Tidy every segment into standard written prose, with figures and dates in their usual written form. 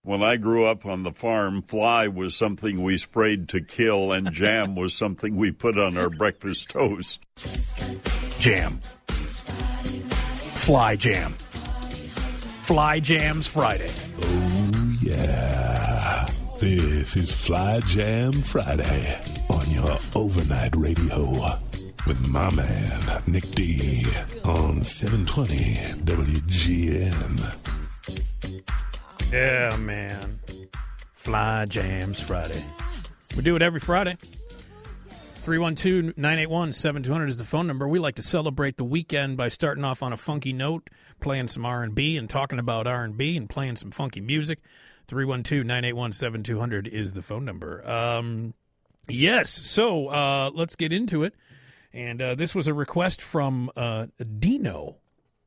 When I grew up on the farm, fly was something we sprayed to kill, and jam was something we put on our breakfast toast. Jam. Fly jam. Fly Jams Friday. Oh, yeah. This is Fly Jam Friday on your overnight radio with my man, Nick D, on 720 WGN. Yeah, man. Fly Jams Friday. We do it every Friday. 312-981-7200 is the phone number. We like to celebrate the weekend by starting off on a funky note, playing some R&B and talking about R&B and playing some funky music. 312-981-7200 is the phone number. Yes, so let's get into it. And this was a request from Dino.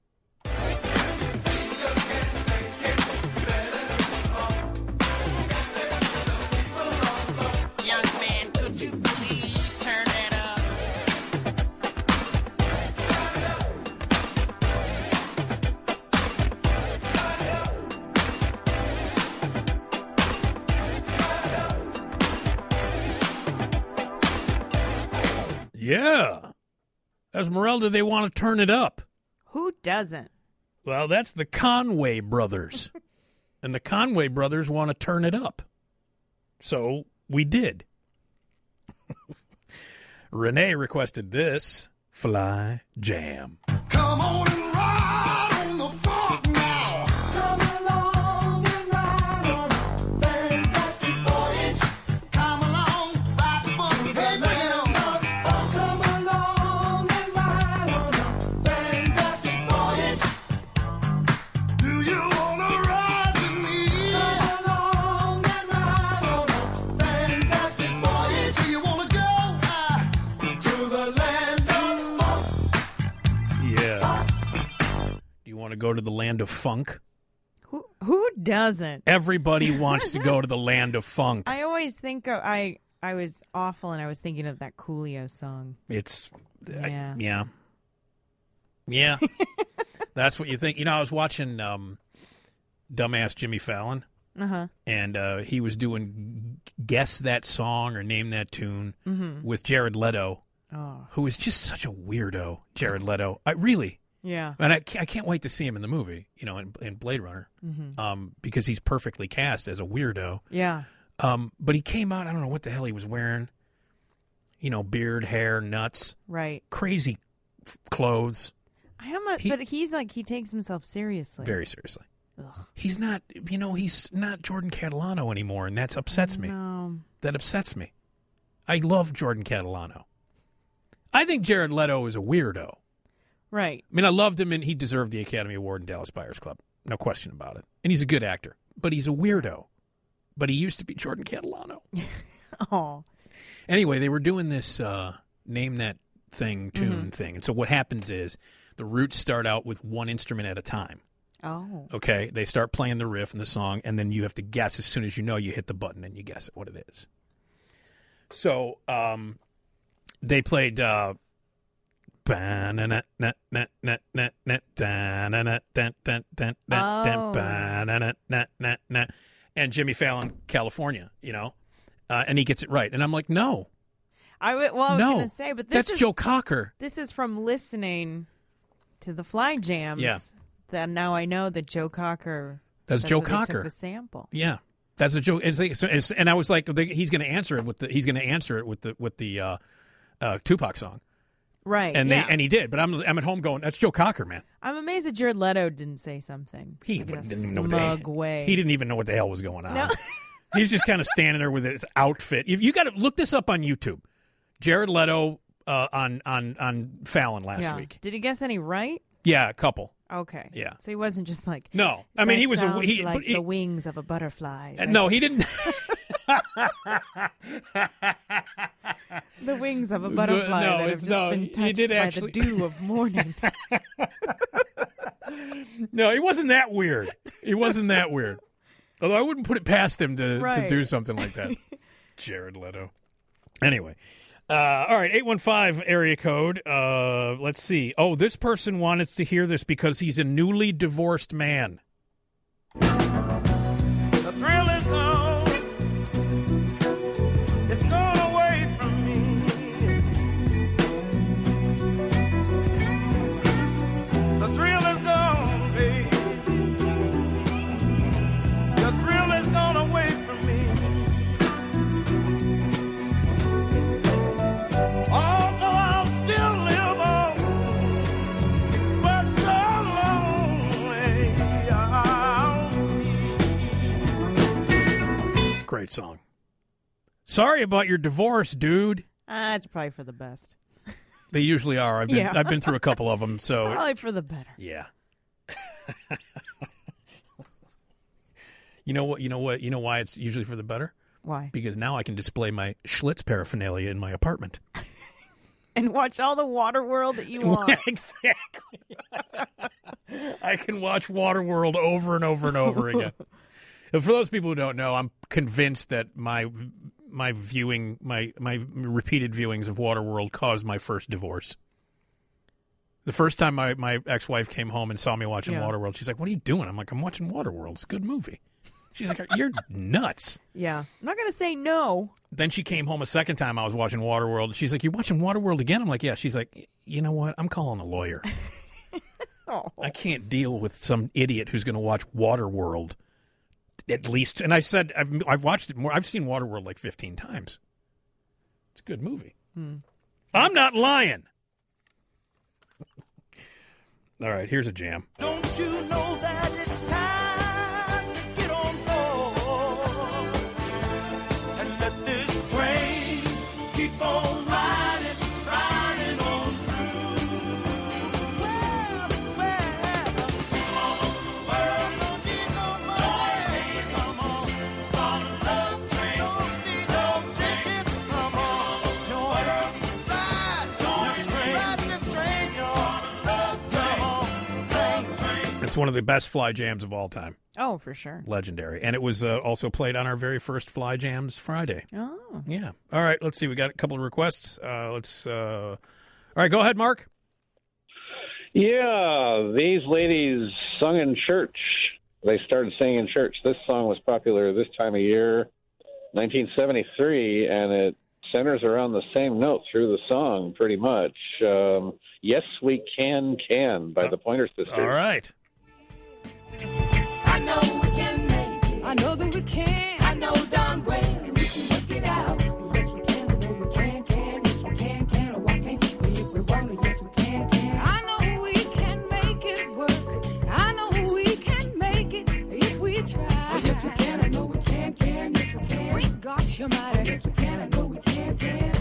Yeah. Esmeralda, they want to turn it up. Who doesn't? Well, that's the Conway brothers. And the Conway brothers want to turn it up. So we did. Renee requested this, Fly Jam. Come on and ride on the funk now. Come along and ride on a fantastic voyage. Come along, ride the funk. Hey, bring it on. Come along and ride on a fantastic voyage. Do you want to ride with me? Come along and ride on a fantastic voyage. Do you want to go to the land of funk? Yeah. Do you want to go to the land of funk? Who doesn't? Everybody wants to go to the land of funk. I always think I was awful, and I was thinking of that Coolio song. It's Yeah. Yeah. That's what you think. You know, I was watching Dumbass Jimmy Fallon, and he was doing Guess That Song or Name That Tune with Jared Leto, who is just such a weirdo, Jared Leto. Yeah. And I can't wait to see him in the movie, you know, in Blade Runner, because he's perfectly cast as a weirdo. Yeah. But he came out, I don't know what the hell he was wearing, you know, beard, hair, nuts, Right. crazy clothes. But he's like, he takes himself seriously. Very seriously. Ugh. He's not, you know, he's not Jordan Catalano anymore, and that upsets me. No. That upsets me. I love Jordan Catalano. I think Jared Leto is a weirdo. Right. I mean, I loved him, and he deserved the Academy Award in Dallas Buyers Club. No question about it. And he's a good actor. But he's a weirdo. But he used to be Jordan Catalano. Oh. Anyway, they were doing this Name That Thing tune thing. And so what happens is the Roots start out with one instrument at a time. Oh. Okay? They start playing the riff and the song, and then you have to guess as soon as you know, you hit the button and you guess it, what it is. So they played... And Jimmy Fallon, California, you know, and he gets it right, and I'm like, no, I was going to say, but that's Joe Cocker. This is from listening to the Fly Jams. Yeah. That now I know that Joe Cocker. That's Joe where they Cocker. took the sample. Yeah, that's a joke. And I was like, he's going to answer it with the Tupac song. Right. And he did, but I'm at home going, that's Joe Cocker, man. I'm amazed that Jared Leto didn't say something. He like didn't in a even know smug way. He didn't even know what the hell was going on. No. He's just kind of standing there with his outfit. You got to look this up on YouTube. Jared Leto on Fallon last week. Did he guess any right? Yeah, a couple. Okay. Yeah. So he wasn't just like. No, I mean he was sounds like the wings of a butterfly. No, he didn't. The wings of a butterfly that have just been touched by the dew of morning. No, he wasn't that weird. He wasn't that weird. Although I wouldn't put it past him to do something like that. Jared Leto. Anyway. All right, 815 area code. Let's see. Oh, this person wanted to hear this because he's a newly divorced man. The thrill Great song. Sorry about your divorce, dude. It's probably for the best. They usually are. I've been through a couple of them, so probably for the better. Yeah. You know why it's usually for the better? Why? Because now I can display my Schlitz paraphernalia in my apartment. And watch all the Waterworld that you want. Exactly. I can watch Waterworld over and over and over again. And for those people who don't know, I'm convinced that my repeated viewings of Waterworld caused my first divorce. The first time my ex-wife came home and saw me watching Waterworld, she's like, "What are you doing?" I'm like, "I'm watching Waterworld. It's a good movie." She's like, "You're nuts." Yeah. I'm not going to say no. Then she came home a second time I was watching Waterworld. She's like, "You're watching Waterworld again?" I'm like, "Yeah." She's like, "You know what? I'm calling a lawyer." I can't deal with some idiot who's going to watch Waterworld at least. And I said, I've watched it more. I've seen Waterworld like 15 times. It's a good movie. I'm not lying. All right, here's a jam. Don't you know that it's time to get on board and let this train keep on riding on through. Well, all over the world, don't need no money. Come on, start a love train. Don't need no tickets. Come on, join this train, y'all. It's one of the best Fly Jams of all time. Oh, for sure. Legendary. And it was also played on our very first Fly Jams Friday. Oh. Yeah. All right, let's see. We got a couple of requests. All right, go ahead, Mark. Yeah, these ladies sung in church. They started singing in church. This song was popular this time of year, 1973, and it centers around the same note through the song pretty much. Yes, We Can by the Pointer Sisters. All right. I know we can make it. I know that we can. I know darn well we can work it out. Yes, we can. I know we can. Yes, we can. Oh, why can't we? If we want it, yes, we can. I know we can make it work. I know we can make it if we try. Yes, we can. I know we can. Yes, we can. Great gosh almighty. Yes, we can. I know we can.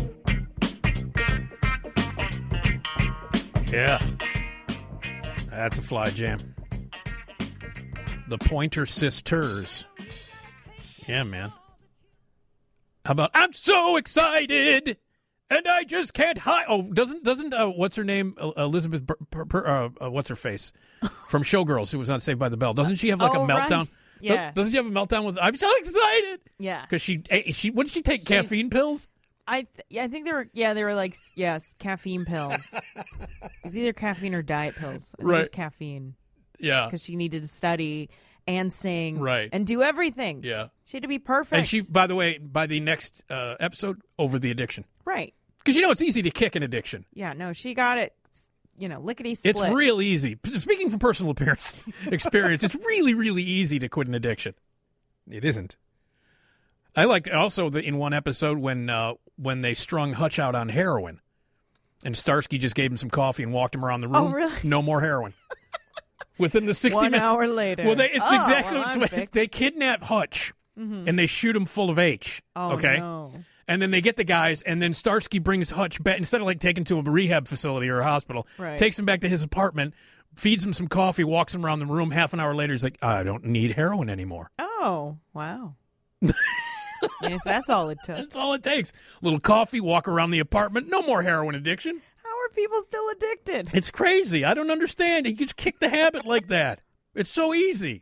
Yeah. That's a Fly Jam. The Pointer Sisters. Yeah, man. How about I'm so excited and I just can't hide. Oh, doesn't what's her name? Elizabeth what's her face from Showgirls, who was on Saved by the Bell. Doesn't she have like a meltdown? Right. Yeah. Doesn't she have a meltdown with I'm so excited? Yeah. Because she wouldn't she take caffeine pills? I think they were like, yes, caffeine pills. It's either caffeine or diet pills. I think Right. It's caffeine. Yeah. Because she needed to study and sing Right. and do everything. Yeah. She had to be perfect. And she, by the way, by the next episode, over the addiction. Right. Because it's easy to kick an addiction. Yeah, no, she got it, lickety split. It's real easy. Speaking from personal experience, it's really, really easy to quit an addiction. It isn't. I liked also in one episode when they strung Hutch out on heroin, and Starsky just gave him some coffee and walked him around the room. Oh, really? No more heroin. Within the 60 1 minutes. hour later. Well, exactly. I'm fixed. They kidnap Hutch and they shoot him full of H. Oh, okay. no. And then they get the guys, and then Starsky brings Hutch back instead of taking him to a rehab facility or a hospital. Right. Takes him back to his apartment, feeds him some coffee, walks him around the room. Half an hour later, he's like, "I don't need heroin anymore." Oh, wow. And if that's all it took. That's all it takes. A little coffee, walk around the apartment. No more heroin addiction. How are people still addicted? It's crazy. I don't understand. You just kick the habit like that. It's so easy.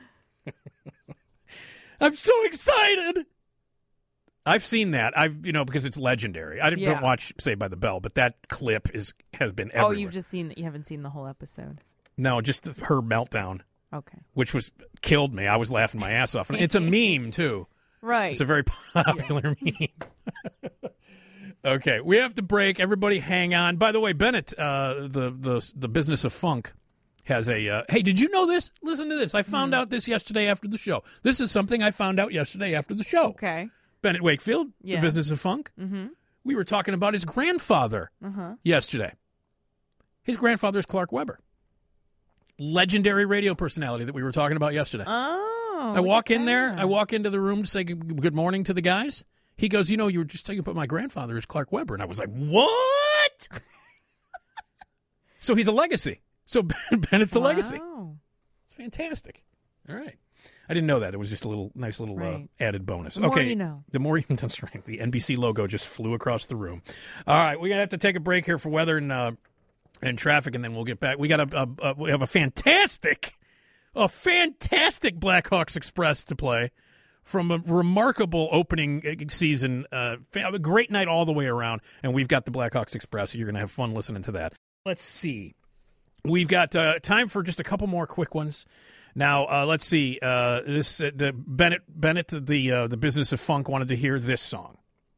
I'm so excited. I've seen that. Because it's legendary. I don't watch Saved by the Bell, but that clip has been everywhere. Oh, you haven't seen the whole episode. No, just her meltdown. Okay. Which killed me. I was laughing my ass off. And it's a meme too. Right. It's a very popular meme. Okay, we have to break. Everybody hang on. By the way, Bennett, the Business of Funk has a hey, did you know this? Listen to this. I found out this yesterday after the show. This is something I found out yesterday after the show. Okay. Bennett Wakefield, the Business of Funk. Mm-hmm. We were talking about his grandfather yesterday. His grandfather is Clark Weber. Legendary radio personality that we were talking about yesterday. Oh. Oh, I walk look at in there. that. I walk into the room to say good morning to the guys. He goes, you were just talking about my grandfather is Clark Webber. And I was like, what? So he's a legacy. So Bennett's a legacy. Wow. It's fantastic. All right. I didn't know that. It was just a nice little Right. added bonus. The more okay. you know. The more you know. That's right. The NBC logo just flew across the room. All right. We're going to have to take a break here for weather and traffic, and then we'll get back. We got we have a fantastic Blackhawks Express to play from a remarkable opening season. A great night all the way around, and we've got the Blackhawks Express. You're going to have fun listening to that. Let's see. We've got time for just a couple more quick ones. Now, let's see. The Bennett, the Business of Funk, wanted to hear this song.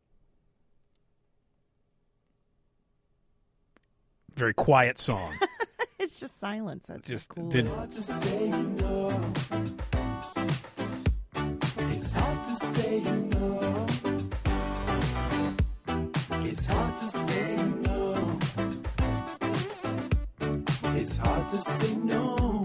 Very quiet song. It's just silence. That's Just cool. did. It's hard to say no. It's hard to say no. It's hard to say no. It's hard to say no.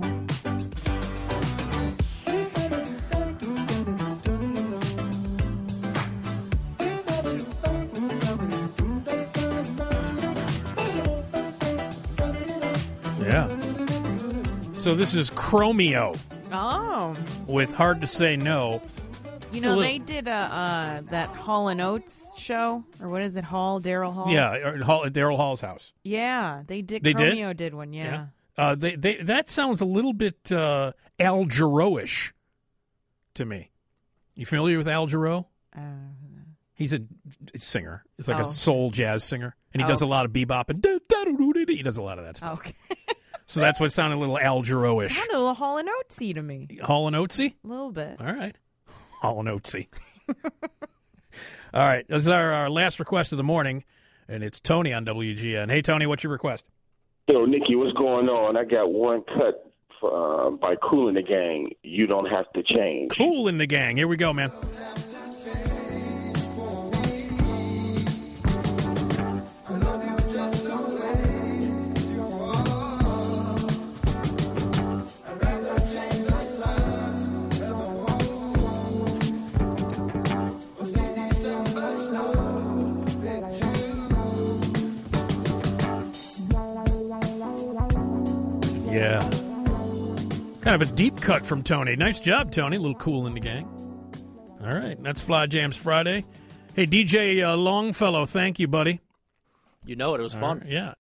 Yeah. So this is Chromeo Oh, with Hard to Say No. you A know little- they did that Hall and Oates show, or what is it? Daryl Hall. Yeah, at Daryl Hall's house. Yeah, they did. They did? Chromeo did one. Yeah. They that sounds a little bit Al Jarreau-ish to me. You familiar with Al Jarreau? He's a singer. It's like a Oh. soul jazz singer, and he Oh. does a lot of bebop and he does a lot of that stuff. Okay. So that's what sounded a little Al Jarreau-ish. Sounded a little Hall and Oatesy to me. Hall and Oatesy? A little bit. All right. Hall and Oatesy. All right. This is our last request of the morning, and it's Tony on WGN. Hey, Tony, what's your request? Yo, Nikki, what's going on? I got one cut by Kool and the Gang. You don't have to change. Cool in the Gang. Here we go, man. Yeah. Kind of a deep cut from Tony. Nice job, Tony. A little Cool in the Gang. All right. That's Fly Jams Friday. Hey, DJ Longfellow, thank you, buddy. You know it. It was fun. Yeah.